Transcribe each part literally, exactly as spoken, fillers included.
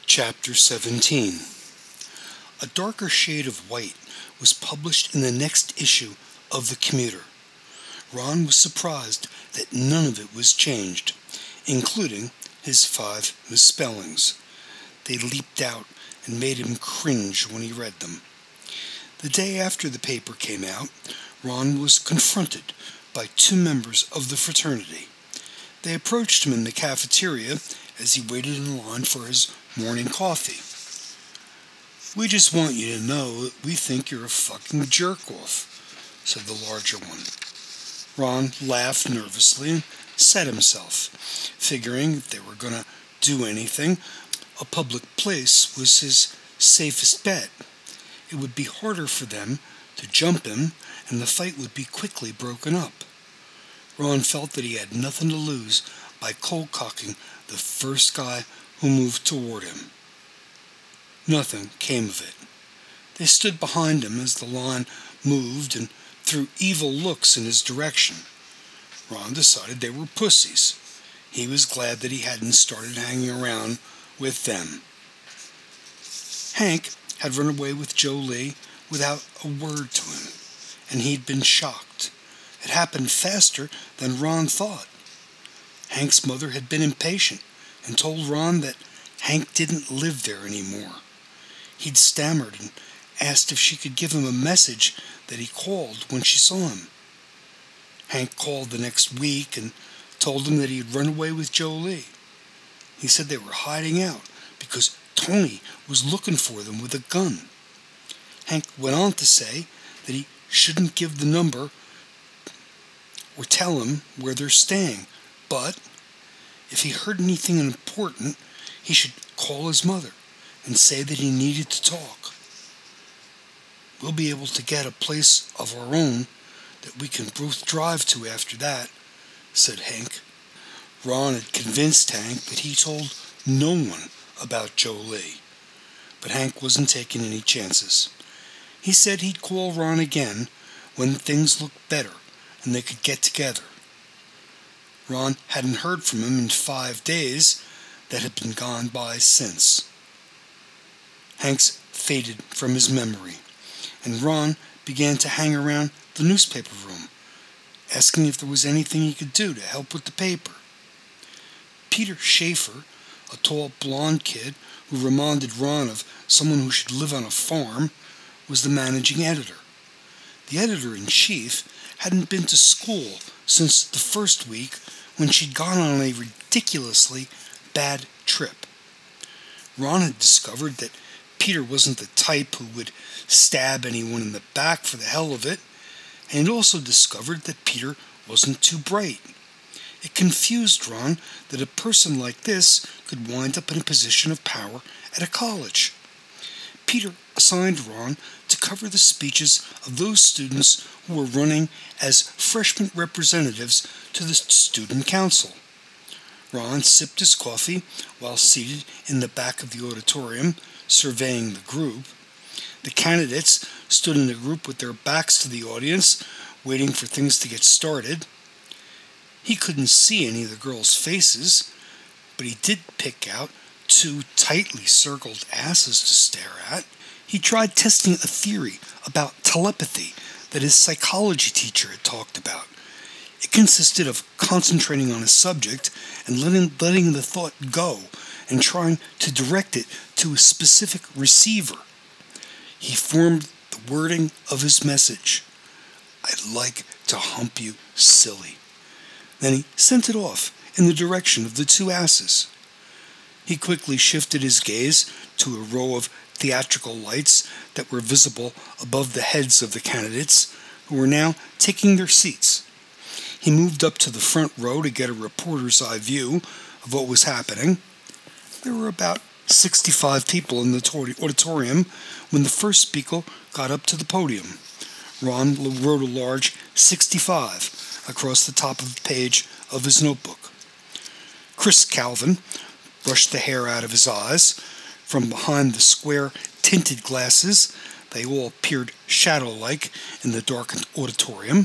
Chapter seventeen. A darker shade of white was published in the next issue of the Commuter. Ron was surprised that none of it was changed, including his five misspellings. They leaped out and made him cringe when he read them. The day after the paper came out, Ron was confronted by two members of the fraternity. They approached him in the cafeteria as he waited in line for his morning coffee. "We just want you to know that we think you're a fucking jerk-off," said the larger one. Ron laughed nervously and set himself, figuring if they were going to do anything, a public place was his safest bet. It would be harder for them to jump him, and the fight would be quickly broken up. Ron felt that he had nothing to lose by cold-cocking the first guy who moved toward him. Nothing came of it. They stood behind him as the line moved and threw evil looks in his direction. Ron decided they were pussies. He was glad that he hadn't started hanging around with them. Hank had run away with Joe Lee without a word to him, and he'd been shocked. It happened faster than Ron thought. Hank's mother had been impatient and told Ron that Hank didn't live there anymore. He'd stammered and asked if she could give him a message that he called when she saw him. Hank called the next week and told him that he had run away with Joe Lee. He said they were hiding out because Tony was looking for them with a gun. Hank went on to say that he shouldn't give the number or tell him where they're staying, but if he heard anything important, he should call his mother and say that he needed to talk. "We'll be able to get a place of our own that we can both drive to after that," said Hank. Ron had convinced Hank that he told no one about Joe Lee, but Hank wasn't taking any chances. He said he'd call Ron again when things looked better and they could get together. Ron hadn't heard from him in five days that had been gone by since. Hank's faded from his memory, and Ron began to hang around the newspaper room, asking if there was anything he could do to help with the paper. Peter Schaefer, a tall blond kid who reminded Ron of someone who should live on a farm, was the managing editor. The editor-in-chief hadn't been to school since the first week when she'd gone on a ridiculously bad trip. Ron had discovered that Peter wasn't the type who would stab anyone in the back for the hell of it, and he'd also discovered that Peter wasn't too bright. It confused Ron that a person like this could wind up in a position of power at a college. Peter assigned Ron to cover the speeches of those students who were running as freshman representatives to the student council. Ron sipped his coffee while seated in the back of the auditorium, surveying the group. The candidates stood in a group with their backs to the audience, waiting for things to get started. He couldn't see any of the girls' faces, but he did pick out two tightly circled asses to stare at. He tried testing a theory about telepathy that his psychology teacher had talked about. It consisted of concentrating on a subject and letting, letting the thought go and trying to direct it to a specific receiver. He formed the wording of his message: "I'd like to hump you silly." Then he sent it off in the direction of the two asses. He quickly shifted his gaze to a row of theatrical lights that were visible above the heads of the candidates, who were now taking their seats. He moved up to the front row to get a reporter's eye view of what was happening. There were about sixty-five people in the auditorium when the first speaker got up to the podium. Ron wrote a large sixty-five across the top of the page of his notebook. Chris Calvin brushed the hair out of his eyes. From behind the square tinted glasses, they all appeared shadow-like in the darkened auditorium.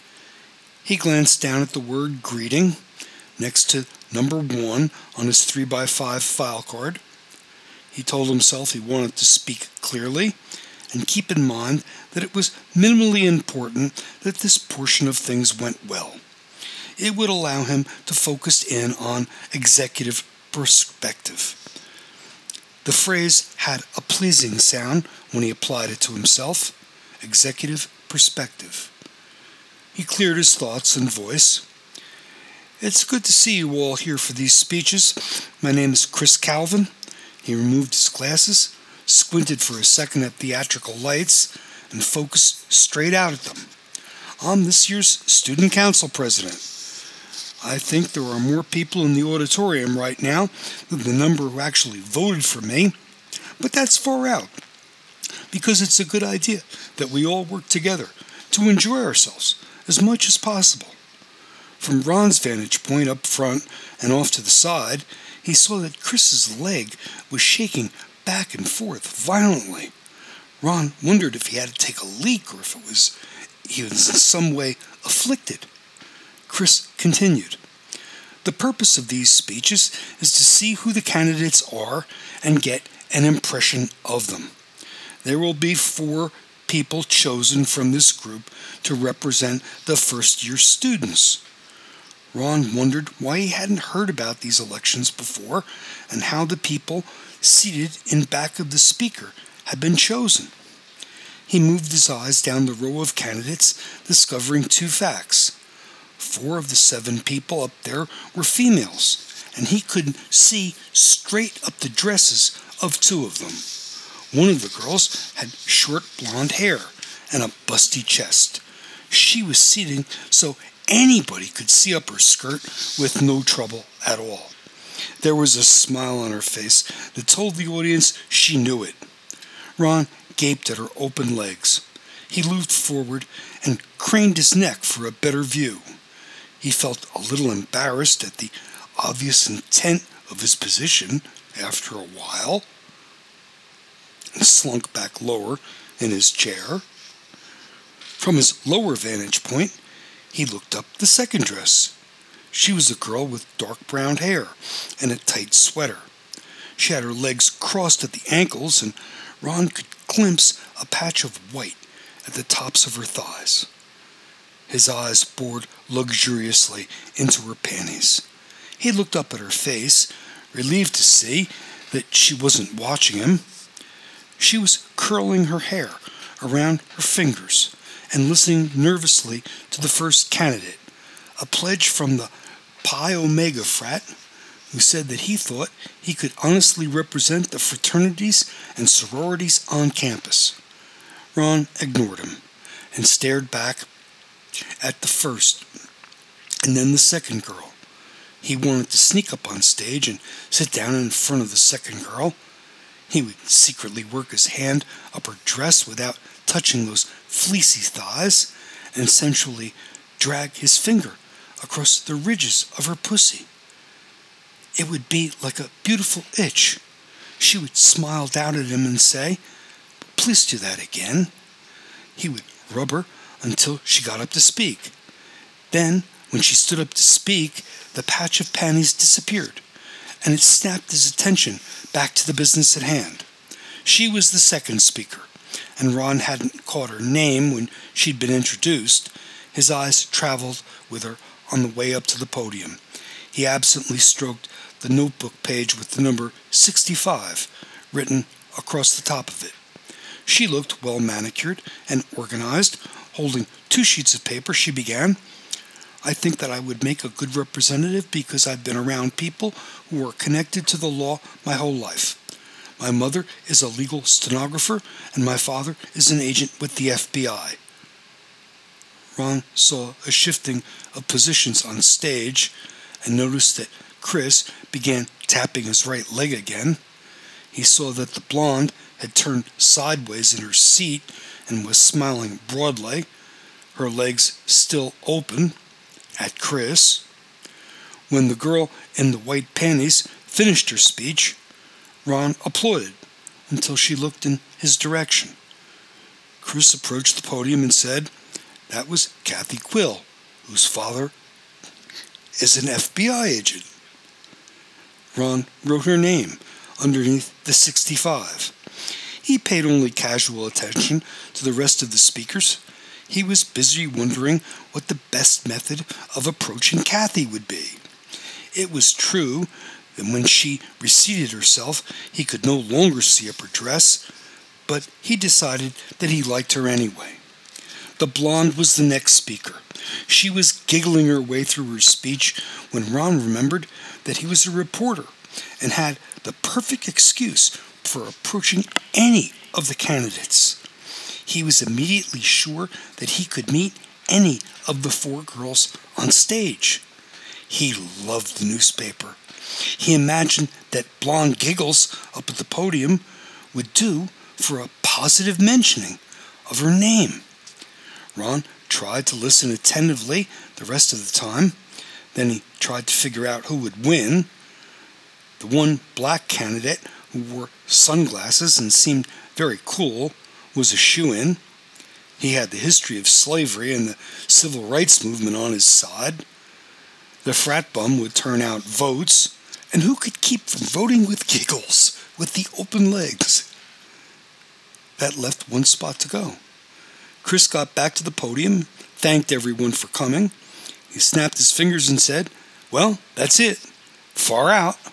He glanced down at the word greeting next to number one on his three by five file card. He told himself he wanted to speak clearly and keep in mind that it was minimally important that this portion of things went well. It would allow him to focus in on executive perspective. The phrase had a pleasing sound when he applied it to himself. Executive perspective. He cleared his thoughts and voice. It's good to see you all here for these speeches. My name is Chris Calvin. He removed his glasses, squinted for a second at theatrical lights, and focused straight out at them. I'm this year's student council president. I think there are more people in the auditorium right now than the number who actually voted for me, but that's far out, because it's a good idea that we all work together to enjoy ourselves as much as possible. From Ron's vantage point up front and off to the side, he saw that Chris's leg was shaking back and forth violently. Ron wondered if he had to take a leak or if it was he was in some way afflicted. Chris continued. The purpose of these speeches is to see who the candidates are and get an impression of them. There will be four people chosen from this group to represent the first-year students. Ron wondered why he hadn't heard about these elections before and how the people seated in back of the speaker had been chosen. He moved his eyes down the row of candidates, discovering two facts. Four of the seven people up there were females, and he could see straight up the dresses of two of them. One of the girls had short blonde hair and a busty chest. She was seating so anybody could see up her skirt with no trouble at all. There was a smile on her face that told the audience she knew it. Ron gaped at her open legs. He leaned forward and craned his neck for a better view. He felt a little embarrassed at the obvious intent of his position after a while, and slunk back lower in his chair. From his lower vantage point, he looked up the second dress. She was a girl with dark brown hair and a tight sweater. She had her legs crossed at the ankles, and Ron could glimpse a patch of white at the tops of her thighs. His eyes bored luxuriously into her panties. He looked up at her face, relieved to see that she wasn't watching him. She was curling her hair around her fingers and listening nervously to the first candidate, a pledge from the Pi Omega frat, who said that he thought he could honestly represent the fraternities and sororities on campus. Ron ignored him and stared back at the first and then the second girl. He wanted to sneak up on stage and sit down in front of the second girl. He would secretly work his hand up her dress without touching those fleecy thighs and sensually drag his finger across the ridges of her pussy. It would be like a beautiful itch. She would smile down at him and say, "Please do that again." He would rub her until she got up to speak. Then, when she stood up to speak, the patch of panties disappeared, and it snapped his attention back to the business at hand. She was the second speaker, and Ron hadn't caught her name when she'd been introduced. His eyes traveled with her on the way up to the podium. He absently stroked the notebook page with the number sixty-five written across the top of it. She looked well manicured and organized. Holding two sheets of paper, she began, "I think that I would make a good representative because I've been around people who are connected to the law my whole life. My mother is a legal stenographer, and my father is an agent with the F B I. Ron saw a shifting of positions on stage and noticed that Chris began tapping his right leg again. He saw that the blonde had turned sideways in her seat and was smiling broadly, her legs still open, at Chris. When the girl in the white panties finished her speech, Ron applauded until she looked in his direction. Chris approached the podium and said, "That was Kathy Quill, whose father is an F B I agent." Ron wrote her name underneath the sixty-five. He paid only casual attention to the rest of the speakers. He was busy wondering what the best method of approaching Kathy would be. It was true that when she reseated herself, he could no longer see up her dress, but he decided that he liked her anyway. The blonde was the next speaker. She was giggling her way through her speech when Ron remembered that he was a reporter and had the perfect excuse for approaching any of the candidates. He was immediately sure that he could meet any of the four girls on stage. He loved the newspaper. He imagined that blonde giggles up at the podium would do for a positive mentioning of her name. Ron tried to listen attentively the rest of the time. Then he tried to figure out who would win. The one black candidate who wore sunglasses and seemed very cool was a shoo-in. He had the history of slavery and the civil rights movement on his side. The frat bum would turn out votes, and who could keep from voting with giggles, with the open legs? That left one spot to go. Chris got back to the podium, thanked everyone for coming. He snapped his fingers and said, "Well, that's it. Far out."